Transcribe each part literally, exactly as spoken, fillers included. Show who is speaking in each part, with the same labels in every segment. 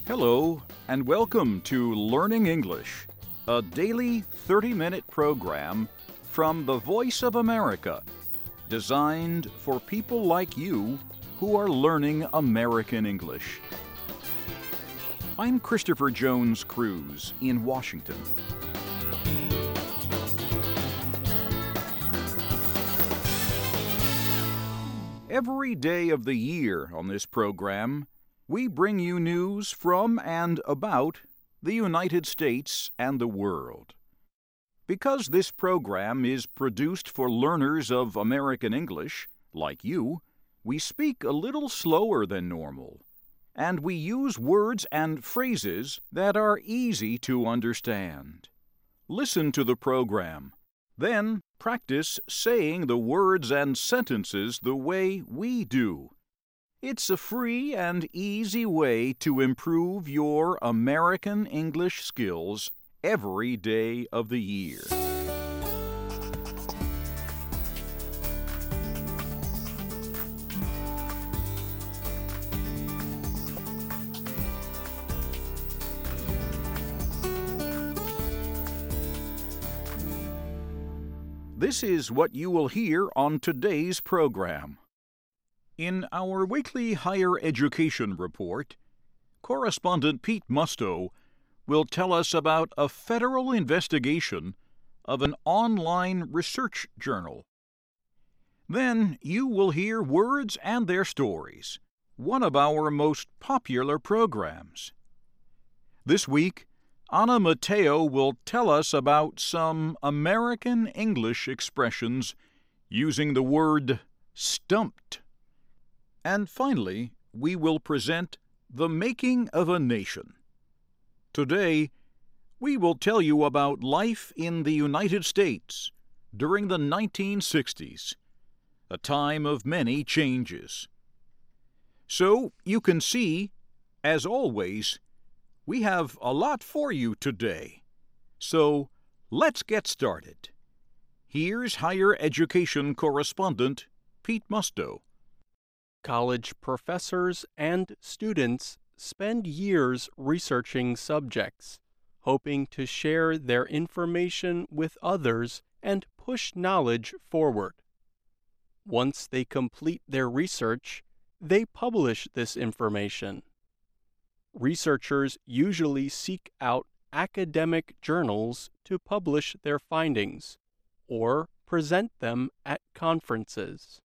Speaker 1: Hello, and welcome to Learning English, a daily thirty-minute program from the Voice of America, designed for people like you who are learning American English. I'm Christopher Jones Cruz in Washington. Every day of the year on this program, we bring you news from and about the United States and the world. Because this program is produced for learners of American English, like you, we speak a little slower than normal, and we use words and phrases that are easy to understand. Listen to the program, then practice saying the words and sentences the way we do. It's a free and easy way to improve your American English skills every day of the year. This is what you will hear on today's program. In our weekly higher education report, correspondent Pete Musto will tell us about a federal investigation of an online research journal. Then you will hear Words and Their Stories, one of our most popular programs. This week, Anna Mateo will tell us about some American English expressions using the word stumped. And finally, we will present The Making of a Nation. Today, we will tell you about life in the United States during the nineteen sixties, a time of many changes. So you can see, as always, we have a lot for you today. So let's get started. Here's higher education correspondent Pete Musto.
Speaker 2: College professors and students spend years researching subjects, hoping to share their information with others and push knowledge forward. Once they complete their research, they publish this information. Researchers usually seek out academic journals to publish their findings or present them at conferences.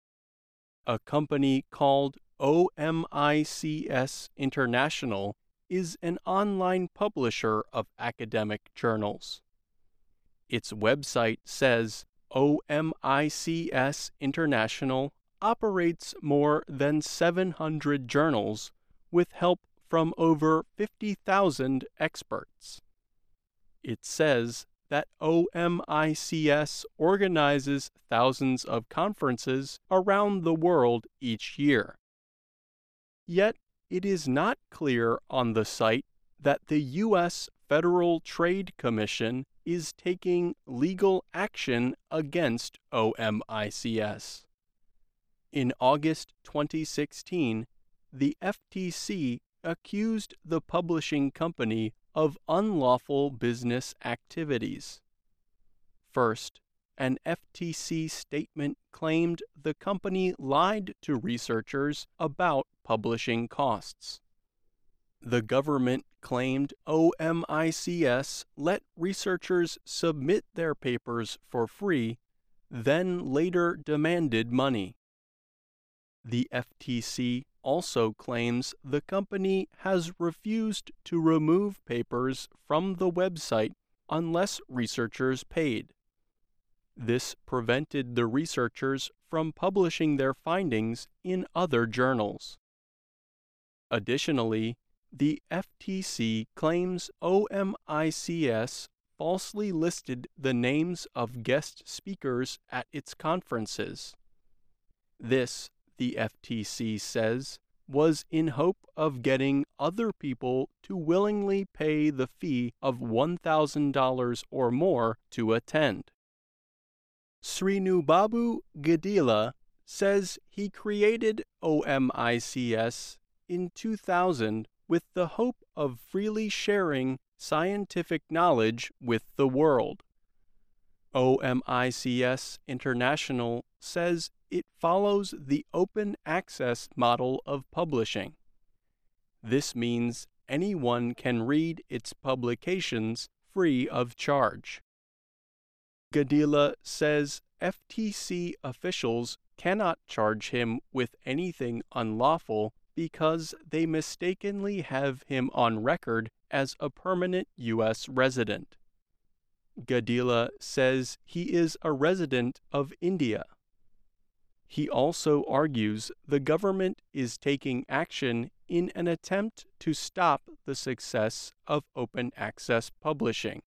Speaker 2: A company called O M I C S International is an online publisher of academic journals. Its website says O M I C S International operates more than seven hundred journals with help from over fifty thousand experts. It says that O M I C S organizes thousands of conferences around the world each year. Yet, it is not clear on the site that the U S Federal Trade Commission is taking legal action against O M I C S. In August twenty sixteen, the F T C accused the publishing company of unlawful business activities. First, an F T C statement claimed the company lied to researchers about publishing costs. The government claimed O M I C S let researchers submit their papers for free, then later demanded money. The F T C also claims the company has refused to remove papers from the website unless researchers paid. This prevented the researchers from publishing their findings in other journals. Additionally, the F T C claims O M I C S falsely listed the names of guest speakers at its conferences. This, the F T C says, was in hope of getting other people to willingly pay the fee of one thousand dollars or more to attend. Srinubabu Gadila says he created O M I C S in two thousand with the hope of freely sharing scientific knowledge with the world. OMICS International says it follows the open access model of publishing. This means anyone can read its publications free of charge. Gadila says F T C officials cannot charge him with anything unlawful because they mistakenly have him on record as a permanent U S resident. Gadila says he is a resident of India. He also argues the government is taking action in an attempt to stop the success of open access publishing.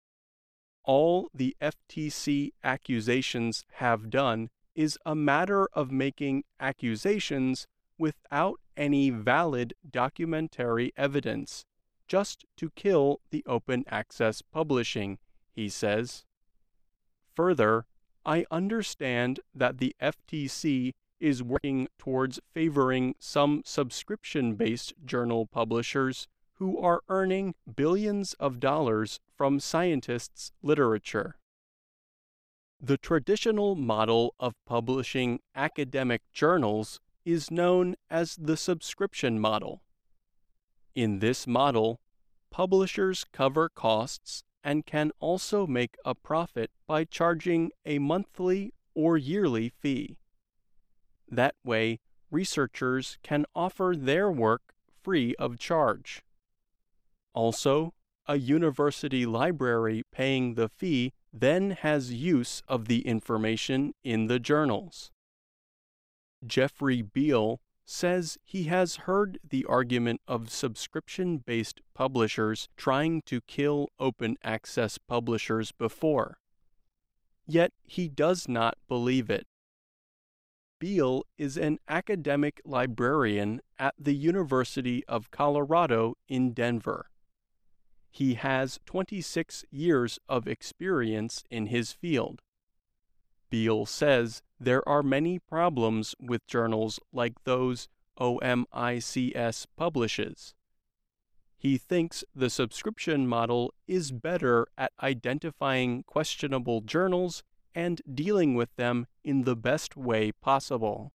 Speaker 2: All the F T C accusations have done is a matter of making accusations without any valid documentary evidence, just to kill the open access publishing, he says. Further, I understand that the F T C is working towards favoring some subscription-based journal publishers who are earning billions of dollars from scientists' literature. The traditional model of publishing academic journals is known as the subscription model. In this model, publishers cover costs and can also make a profit by charging a monthly or yearly fee. That way, researchers can offer their work free of charge. Also, a university library paying the fee then has use of the information in the journals. Jeffrey Beall says he has heard the argument of subscription-based publishers trying to kill open access publishers before. Yet he does not believe it. Beall is an academic librarian at the University of Colorado in Denver. He has twenty-six years of experience in his field. Beall says there are many problems with journals like those OMICS publishes. He thinks the subscription model is better at identifying questionable journals and dealing with them in the best way possible.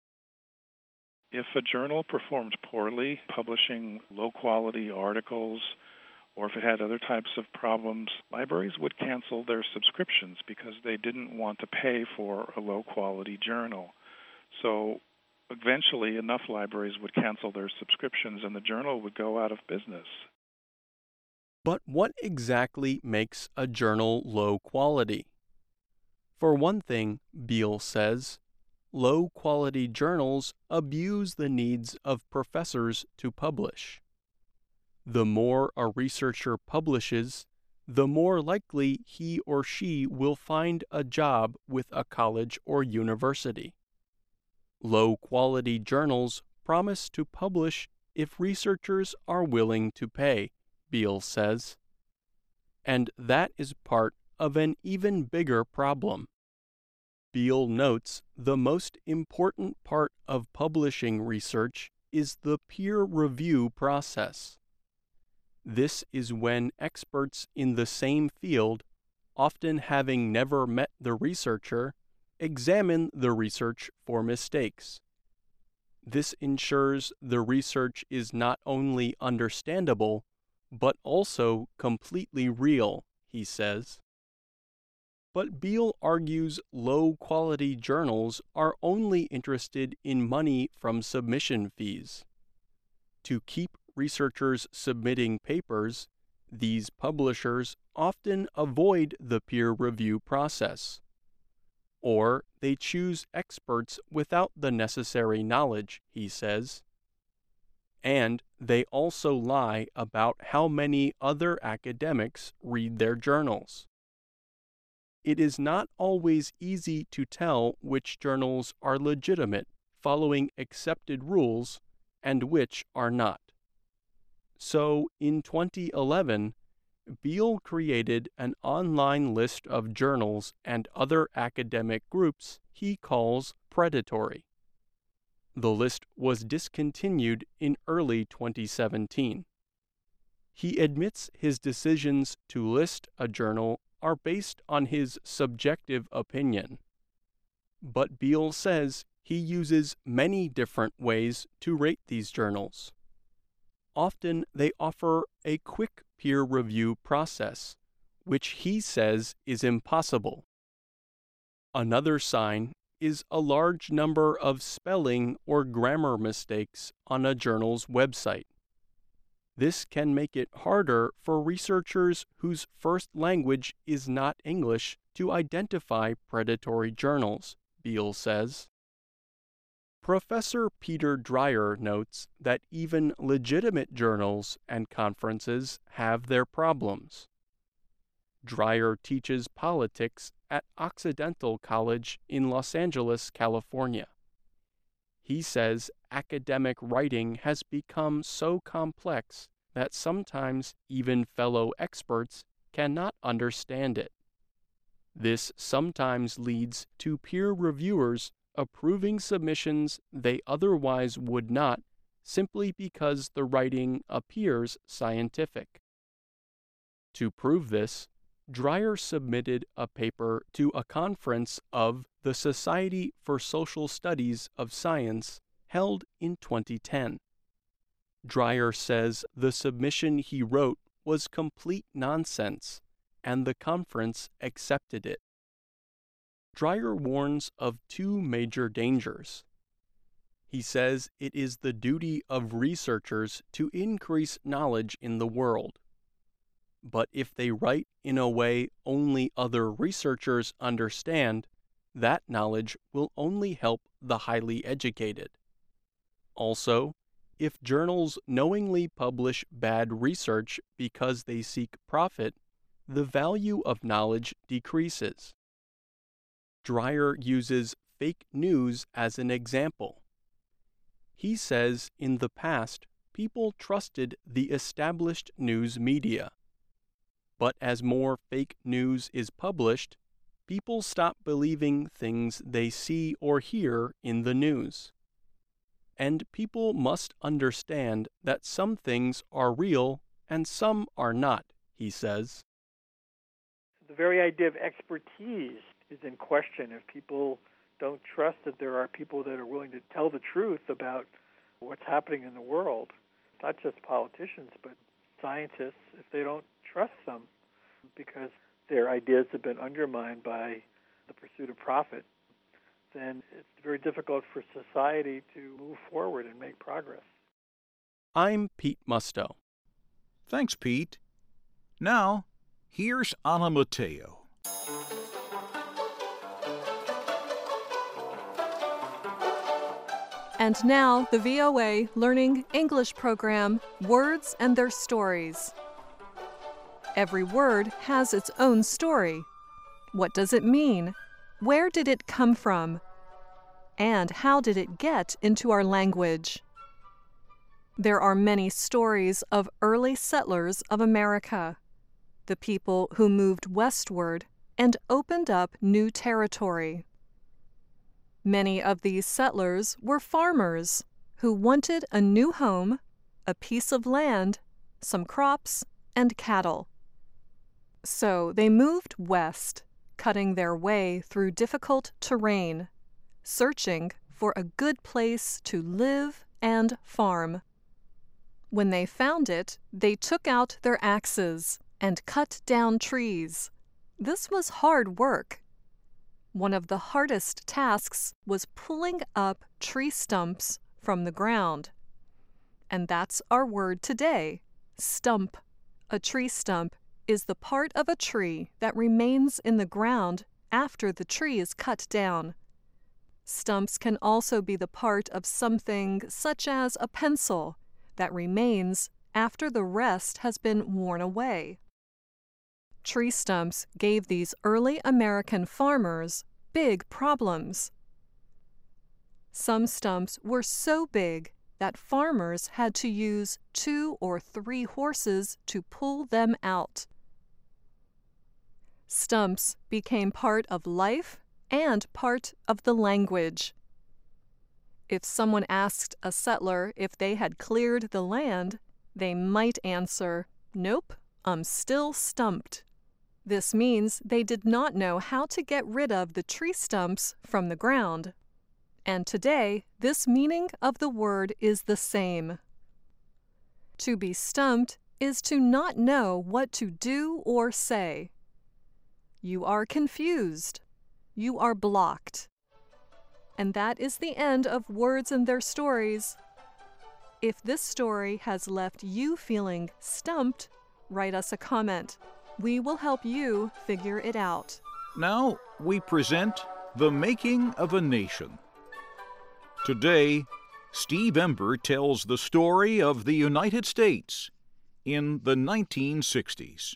Speaker 3: If a journal performed poorly, publishing low-quality articles, or if it had other types of problems, libraries would cancel their subscriptions because they didn't want to pay for a low-quality journal. So eventually, enough libraries would cancel their subscriptions and the journal would go out of business.
Speaker 2: But what exactly makes a journal low quality? For one thing, Beall says, low-quality journals abuse the needs of professors to publish. The more a researcher publishes, the more likely he or she will find a job with a college or university. Low-quality journals promise to publish if researchers are willing to pay, Beall says. And that is part of an even bigger problem. Beall notes the most important part of publishing research is the peer review process. This is when experts in the same field, often having never met the researcher, examine the research for mistakes. This ensures the research is not only understandable, but also completely real, he says. But Beall argues low-quality journals are only interested in money from submission fees. To keep researchers submitting papers, these publishers often avoid the peer review process. Or they choose experts without the necessary knowledge, he says. And they also lie about how many other academics read their journals. It is not always easy to tell which journals are legitimate, following accepted rules, and which are not. So, in twenty eleven, Beall created an online list of journals and other academic groups he calls predatory. The list was discontinued in early twenty seventeen. He admits his decisions to list a journal are based on his subjective opinion. But Beall says he uses many different ways to rate these journals. Often they offer a quick peer review process, which he says is impossible. Another sign is a large number of spelling or grammar mistakes on a journal's website. This can make it harder for researchers whose first language is not English to identify predatory journals, Beall says. Professor Peter Dreyer notes that even legitimate journals and conferences have their problems. Dreyer teaches politics at Occidental College in Los Angeles, California. He says academic writing has become so complex that sometimes even fellow experts cannot understand it. This sometimes leads to peer reviewers approving submissions they otherwise would not, simply because the writing appears scientific. To prove this, Dreyer submitted a paper to a conference of the Society for Social Studies of Science held in twenty ten. Dreyer says the submission he wrote was complete nonsense, and the conference accepted it. Dreyer warns of two major dangers. He says it is the duty of researchers to increase knowledge in the world. But if they write in a way only other researchers understand, that knowledge will only help the highly educated. Also, if journals knowingly publish bad research because they seek profit, the value of knowledge decreases. Dreyer uses fake news as an example. He says in the past, people trusted the established news media. But as more fake news is published, people stop believing things they see or hear in the news. And people must understand that some things are real and some are not, he says.
Speaker 4: The very idea of expertise is in question if people don't trust that there are people that are willing to tell the truth about what's happening in the world. Not just politicians, but scientists, if they don't trust them because their ideas have been undermined by the pursuit of profit, then it's very difficult for society to move forward and make progress.
Speaker 2: I'm Pete Musto.
Speaker 1: Thanks, Pete. Now, here's Anna Mateo.
Speaker 5: And now, the V O A Learning English program, Words and Their Stories. Every word has its own story. What does it mean? Where did it come from? And how did it get into our language? There are many stories of early settlers of America, the people who moved westward and opened up new territory. Many of these settlers were farmers who wanted a new home, a piece of land, some crops, and cattle. So they moved west, cutting their way through difficult terrain, searching for a good place to live and farm. When they found it, they took out their axes and cut down trees. This was hard work. One of the hardest tasks was pulling up tree stumps from the ground. And that's our word today, stump. A tree stump is the part of a tree that remains in the ground after the tree is cut down. Stumps can also be the part of something such as a pencil that remains after the rest has been worn away. Tree stumps gave these early American farmers big problems. Some stumps were so big that farmers had to use two or three horses to pull them out. Stumps became part of life and part of the language. If someone asked a settler if they had cleared the land, they might answer, "Nope, I'm still stumped." This means they did not know how to get rid of the tree stumps from the ground. And today, this meaning of the word is the same. To be stumped is to not know what to do or say. You are confused. You are blocked. And that is the end of Words and Their Stories. If this story has left you feeling stumped, write us a comment. We will help you figure it out.
Speaker 1: Now we present The Making of a Nation. Today, Steve Ember tells the story of the United States in the nineteen sixties.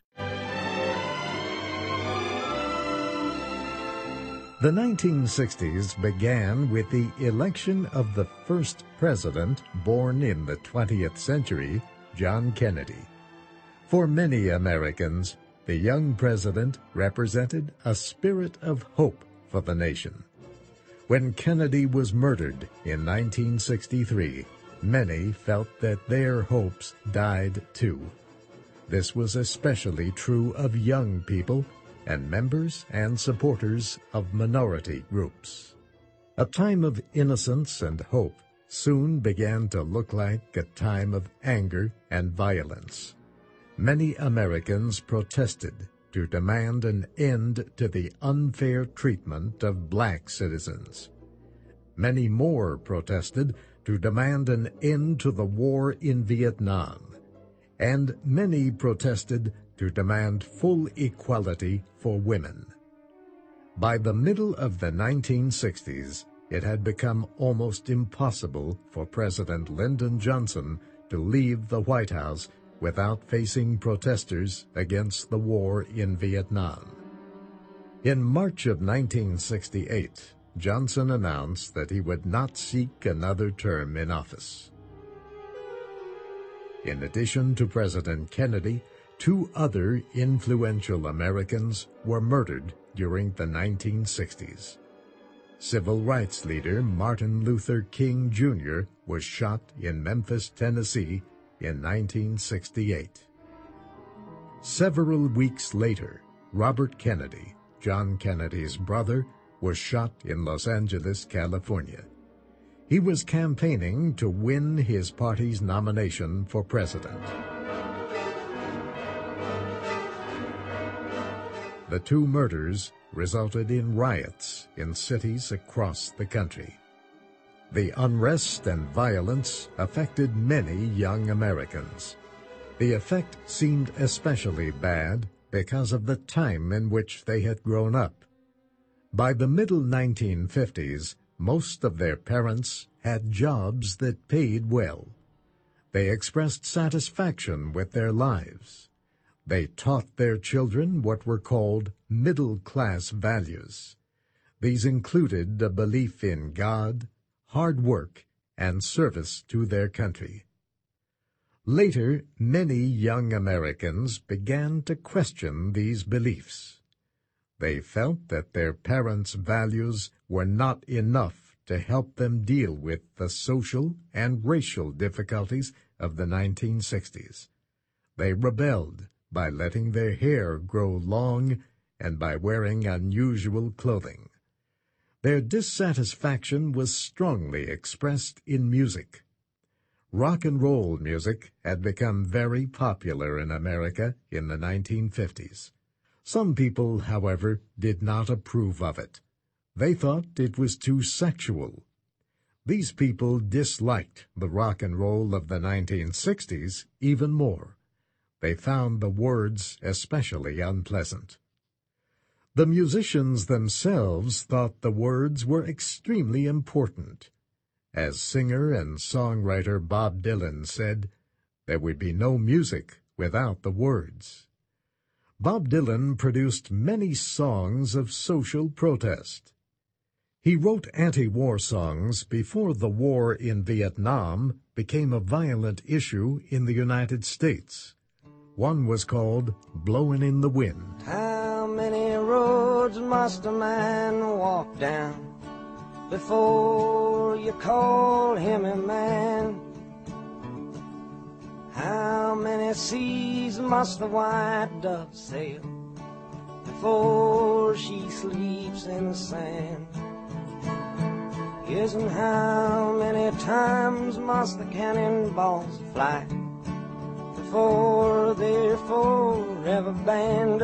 Speaker 6: The nineteen sixties began with the election of the first president born in the twentieth century, John Kennedy. For many Americans, the young president represented a spirit of hope for the nation. When Kennedy was murdered in nineteen sixty-three, many felt that their hopes died too. This was especially true of young people and members and supporters of minority groups. A time of innocence and hope soon began to look like a time of anger and violence. Many Americans protested to demand an end to the unfair treatment of black citizens. Many more protested to demand an end to the war in Vietnam. And many protested to demand full equality for women. By the middle of the nineteen sixties, it had become almost impossible for President Lyndon Johnson to leave the White House without facing protesters against the war in Vietnam. In March of nineteen sixty-eight, Johnson announced that he would not seek another term in office. In addition to President Kennedy, two other influential Americans were murdered during the nineteen sixties. Civil rights leader Martin Luther King Junior was shot in Memphis, Tennessee in nineteen sixty-eight. Several weeks later, Robert Kennedy, John Kennedy's brother, was shot in Los Angeles, California. He was campaigning to win his party's nomination for president. The two murders resulted in riots in cities across the country. The unrest and violence affected many young Americans. The effect seemed especially bad because of the time in which they had grown up. By the middle nineteen fifties, most of their parents had jobs that paid well. They expressed satisfaction with their lives. They taught their children what were called middle-class values. These included a belief in God, hard work, and service to their country. Later, many young Americans began to question these beliefs. They felt that their parents' values were not enough to help them deal with the social and racial difficulties of the nineteen sixties. They rebelled by letting their hair grow long and by wearing unusual clothing. Their dissatisfaction was strongly expressed in music. Rock and roll music had become very popular in America in the nineteen fifties. Some people, however, did not approve of it. They thought it was too sexual. These people disliked the rock and roll of the nineteen sixties even more. They found the words especially unpleasant. The musicians themselves thought the words were extremely important. As singer and songwriter Bob Dylan said, there would be no music without the words. Bob Dylan produced many songs of social protest. He wrote anti-war songs before the war in Vietnam became a violent issue in the United States. One was called Blowin' in the Wind.
Speaker 7: How many roads must a man walk down before you call him a man. How many seas must the white dove sail before she sleeps in the sand? Yes, and how many times must the cannonballs fly before they're forever banned?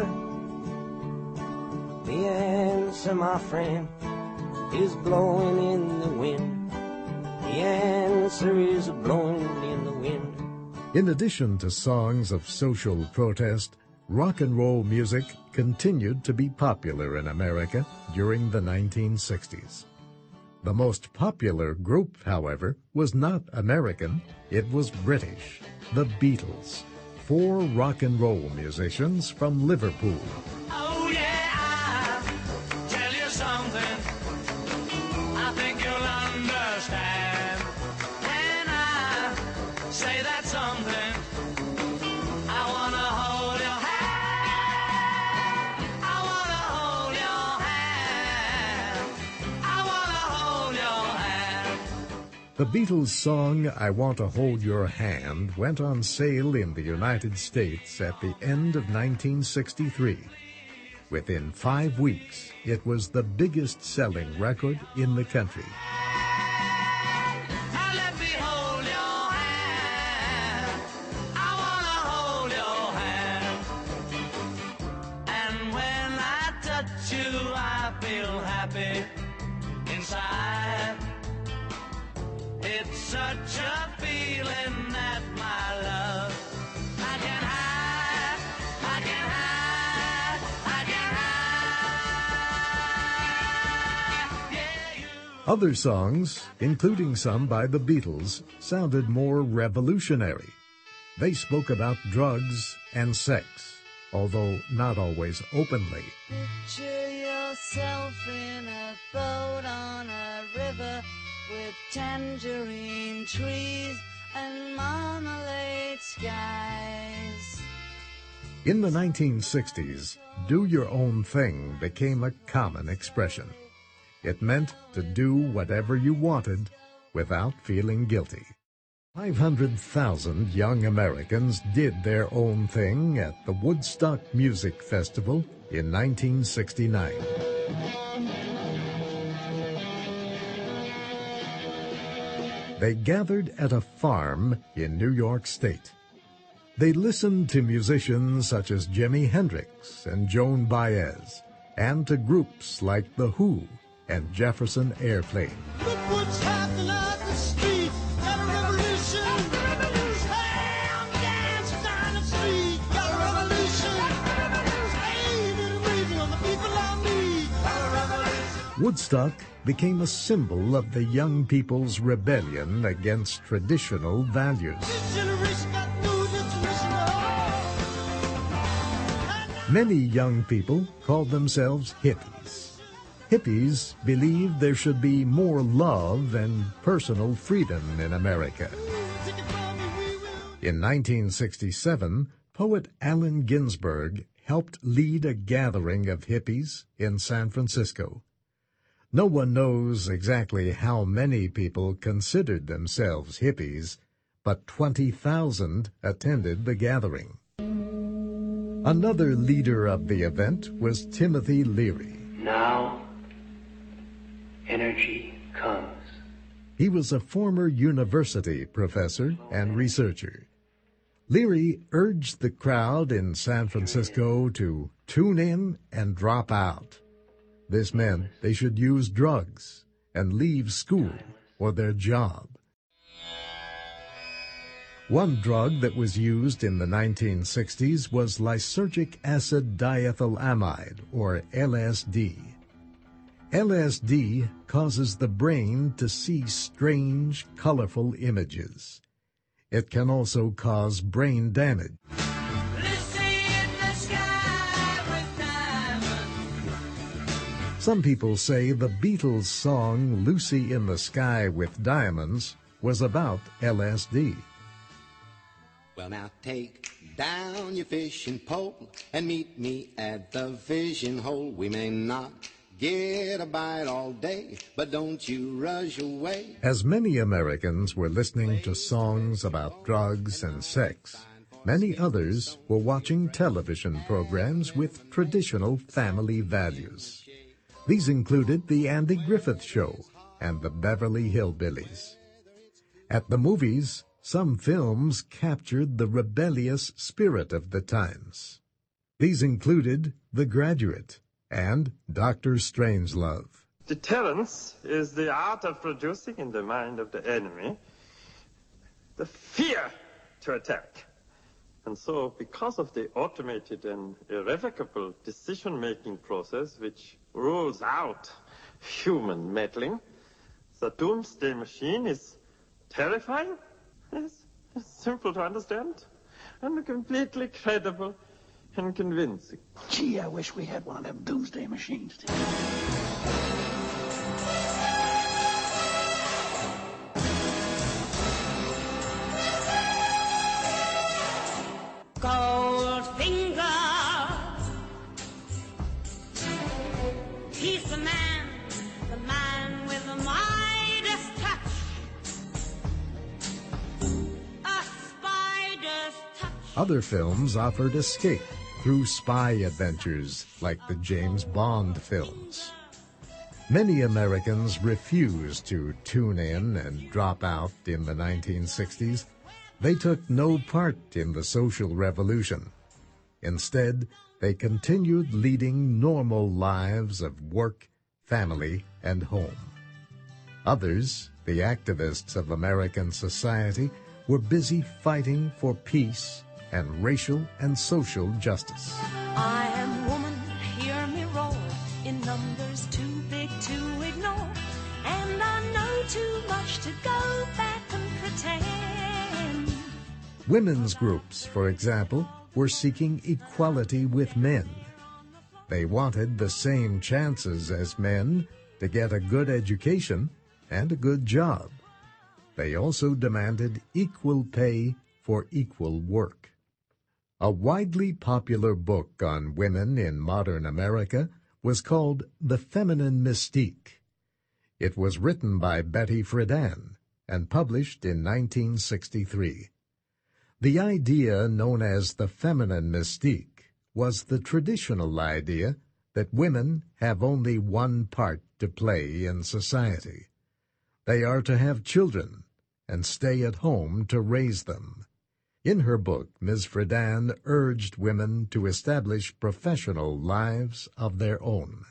Speaker 7: The answer, my friend, is blowing in the wind. The answer is blowing in the wind.
Speaker 6: In addition to songs of social protest, rock and roll music continued to be popular in America during the nineteen sixties. The most popular group, however, was not American, it was British, the Beatles, four rock and roll musicians from Liverpool.
Speaker 7: Oh yeah, I'll tell you something I think you'll understand. When I say that something, I wanna hold your hand. I wanna hold your hand. I wanna hold your hand.
Speaker 6: The Beatles' song, I Want to Hold Your Hand, went on sale in the United States at the end of nineteen sixty-three. Within five weeks, it was the biggest-selling record in the country.
Speaker 7: Now let me hold your hand. I wanna hold your hand. And when I touch you, I feel happy inside. It's such a feeling that my love I can hide, I can hide, I can hide. Yeah, you.
Speaker 6: Other songs, including some by the Beatles, sounded more revolutionary. They spoke about drugs and sex, although not always openly.
Speaker 8: Picture yourself in a boat on a river with tangerine trees and marmalade skies.
Speaker 6: In the nineteen sixties, do your own thing became a common expression. It meant to do whatever you wanted without feeling guilty. five hundred thousand young Americans did their own thing at the Woodstock Music Festival in nineteen sixty-nine. They gathered at a farm in New York State. They listened to musicians such as Jimi Hendrix and Joan Baez, and to groups like The Who and Jefferson Airplane.
Speaker 7: Look what's happening at the street. Got a revolution. Got a revolution. Hey, I'm dancing down the street. Got a revolution. Got a revolution. Hey, little waving on the people I meet. Got a revolution.
Speaker 6: Woodstock became a symbol of the young people's rebellion against traditional values.
Speaker 7: This generation got new generation.
Speaker 6: Many young people called themselves hippies. Hippies believed there should be more love and personal freedom in America. In nineteen sixty-seven, poet Allen Ginsberg helped lead a gathering of hippies in San Francisco. No one knows exactly how many people considered themselves hippies, but twenty thousand attended the gathering. Another leader of the event was Timothy Leary.
Speaker 9: Now, energy comes.
Speaker 6: He was a former university professor and researcher. Leary urged the crowd in San Francisco to tune in and drop out. This meant they should use drugs and leave school or their job. One drug that was used in the nineteen sixties was lysergic acid diethylamide, or L S D. L S D causes the brain to see strange, colorful images. It can also cause brain damage. Some people say the Beatles' song Lucy in the Sky with Diamonds was about L S D.
Speaker 10: Well, now take down your fishing pole and meet me at the fishing hole. We may not Get a bite all day, but don't you rush away.
Speaker 6: As many Americans were listening to songs about drugs and sex, many others were watching television programs with traditional family values. These included The Andy Griffith Show and The Beverly Hillbillies. At the movies, some films captured the rebellious spirit of the times. These included The Graduate and Doctor Strangelove.
Speaker 9: Deterrence is the art of producing in the mind of the enemy the fear to attack. And so, because of the automated and irrevocable decision-making process which rules out human meddling, the doomsday machine is terrifying, it's, it's simple to understand, and completely credible and convincing.
Speaker 11: Gee, I wish we had one of them doomsday machines.
Speaker 8: Goldfinger, he's the man, the man with the Midas touch, a spider's touch.
Speaker 6: Other films offered escape through spy adventures like the James Bond films. Many Americans refused to tune in and drop out in the nineteen sixties. They took no part in the social revolution. Instead, they continued leading normal lives of work, family, and home. Others, the activists of American society, were busy fighting for peace and racial and social justice.
Speaker 12: I am woman, hear me roar, in numbers too big to ignore, and I know too much to go back and pretend.
Speaker 6: Women's groups, for example, were seeking equality with men. They wanted the same chances as men to get a good education and a good job. They also demanded equal pay for equal work. A widely popular book on women in modern America was called The Feminine Mystique. It was written by Betty Friedan and published in nineteen sixty-three. The idea known as the feminine mystique was the traditional idea that women have only one part to play in society. They are to have children and stay at home to raise them. In her book, Miz Friedan urged women to establish professional lives of their own.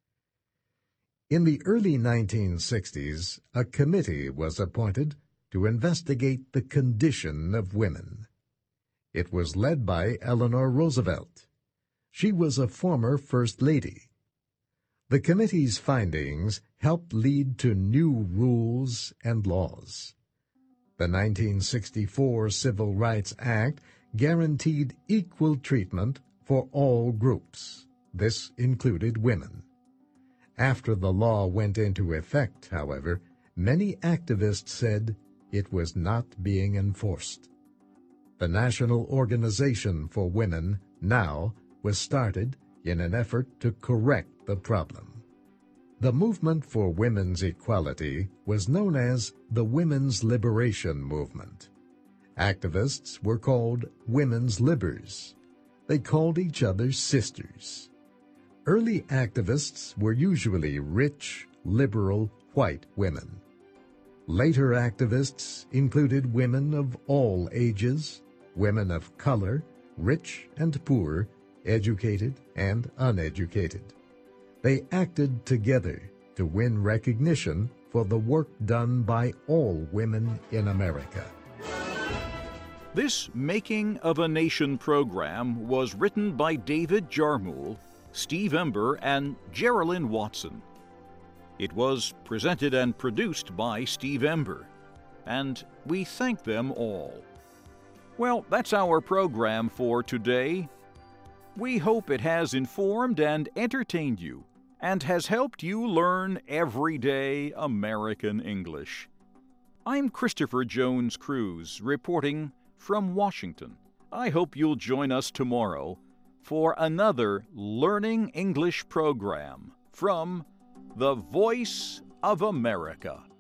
Speaker 6: In the early nineteen sixties, a committee was appointed to investigate the condition of women. It was led by Eleanor Roosevelt. She was a former First Lady. The committee's findings helped lead to new rules and laws. The nineteen sixty-four Civil Rights Act guaranteed equal treatment for all groups. This included women. After the law went into effect, however, many activists said it was not being enforced. The National Organization for Women, NOW, was started in an effort to correct the problem. The movement for women's equality was known as the Women's Liberation Movement. Activists were called Women's Libbers. They called each other sisters. Early activists were usually rich, liberal, white women. Later activists included women of all ages, women of color, rich and poor, educated and uneducated. They acted together to win recognition for the work done by all women in America.
Speaker 1: This Making of a Nation program was written by David Jarmuel, Steve Ember, and Geraldine Watson. It was presented and produced by Steve Ember, and we thank them all. Well, that's our program for today. We hope it has informed and entertained you and has helped you learn everyday American English. I'm Christopher Jones Cruz, reporting from Washington. I hope you'll join us tomorrow for another Learning English program from the Voice of America.